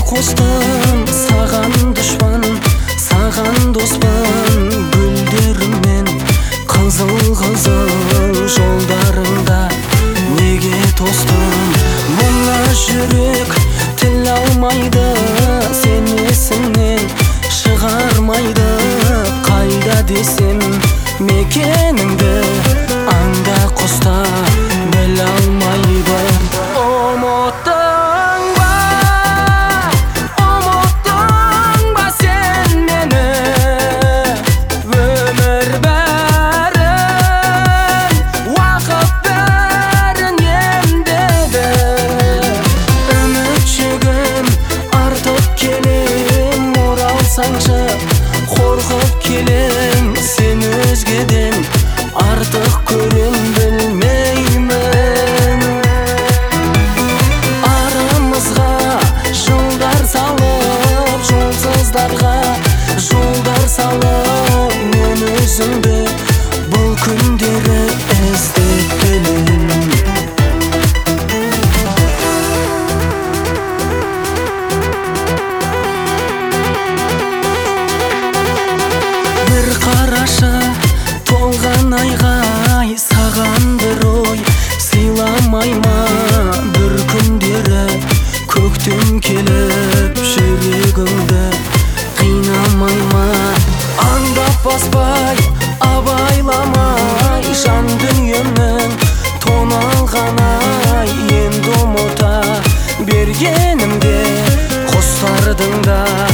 қостым, саған дұшпан, саған доспан. Гүлдеріммен қызыл-қызыл жолдарыңда неге тостым? Мына жүрек тіл алмайды, сен есіңнен шығармайды. Қайда десем мекеніңді, аңда құста біле алмайды. Ұмыттың ба сен мені? Өмір бәрін, уақыт бәрін емдеді. Үмітшігім артып келем, оралсаңшы қорқып келем. Сен өзгеден артық көрем білмеймін. Арамызға жылдар салып, жолсыздарға жолдар салып, мен өзіңді бұл күндері іздеп келем. Бір қарашы толған айға, саған бір ой сыйламай ма? Бір күндері көктем келіп, жүрегіңді қинамай ма? Аңдап баспай, абайламай, жан дүниемнің тоналған-ай. Енді ұмыта бергенімде құстардың да